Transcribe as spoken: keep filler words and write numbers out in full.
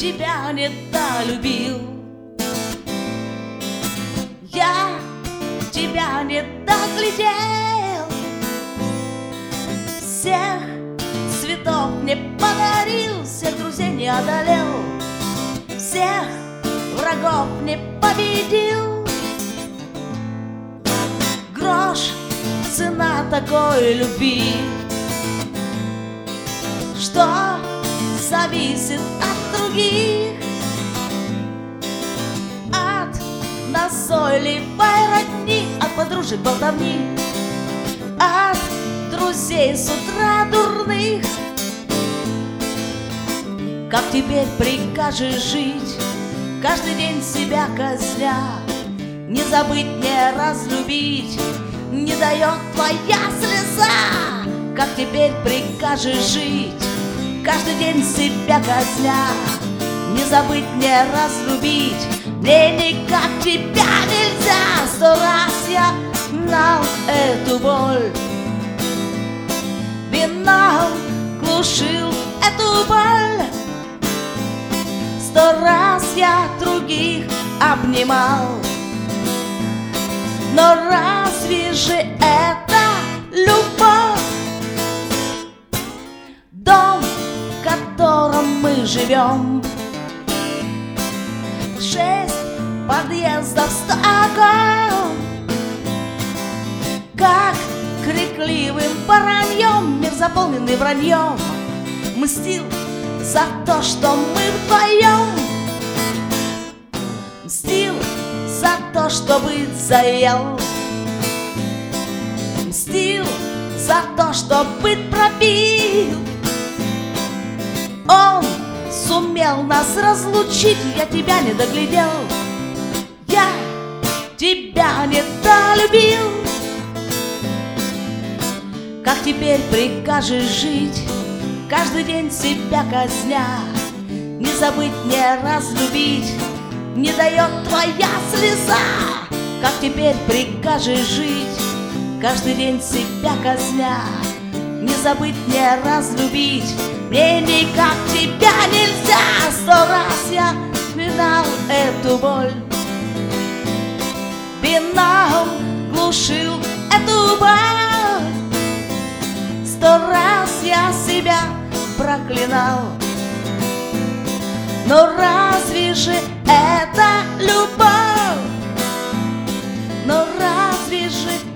тебя недолюбил. Я тебя не доглядел, всех цветов не подарил, всех друзей не одолел, всех врагов не победил. Грош цена такой любви, что зависит от других, от назойливой родни, от подружек болтовни, от друзей с утра дурных. Как теперь прикажешь жить, каждый день себя казня? Не забыть, не разлюбить не дает твоя слеза. Как теперь прикажешь жить, каждый день себя казня? Не забыть, не разлюбить мне никак тебя нельзя. Сто раз я знал эту боль, вином глушил эту боль. Сто раз я других обнимал, но разве же это любовь? Дом, в котором мы живем, шесть подъездов, сто окон. Как крикливым вороньем мир, заполненный враньем, мстил за то, что мы вдвоем. Мстил за то, что быть заел, мстил за то, что быть пробил. Он сумел нас разлучить, я тебя не доглядел, я тебя не долюбил. Как теперь прикажешь жить, каждый день себя казня? Не забыть, не разлюбить не дает твоя слеза. Как теперь прикажешь жить, каждый день себя казня? Не забыть, не разлюбить мне никак тебя нельзя. Сто раз я знал эту боль, вином глушил эту боль. Сто раз я себя проклинал, но разве же это любовь? Но разве же